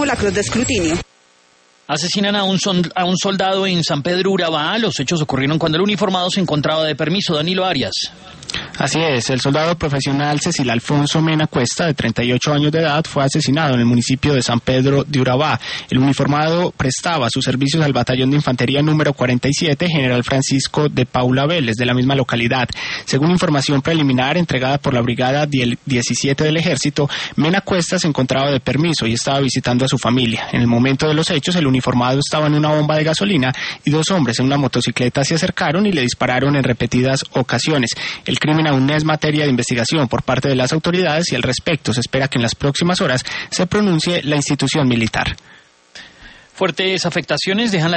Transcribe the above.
la cruz de escrutinio. Asesinan a un soldado en San Pedro Urabá. Los hechos ocurrieron cuando el uniformado se encontraba de permiso. Danilo Arias. Así es, el soldado profesional Cecil Alfonso Mena Cuesta, de 38 años de edad, fue asesinado en el municipio de San Pedro de Urabá. El uniformado prestaba sus servicios al batallón de infantería número 47, General Francisco de Paula Vélez, de la misma localidad. Según información preliminar entregada por la Brigada 17 del Ejército, Mena Cuesta se encontraba de permiso y estaba visitando a su familia. En el momento de los hechos, el uniformado estaba en una bomba de gasolina y dos hombres en una motocicleta se acercaron y le dispararon en repetidas ocasiones. El crimen aún es materia de investigación por parte de las autoridades y al respecto se espera que en las próximas horas se pronuncie la institución militar. Fuertes afectaciones dejan la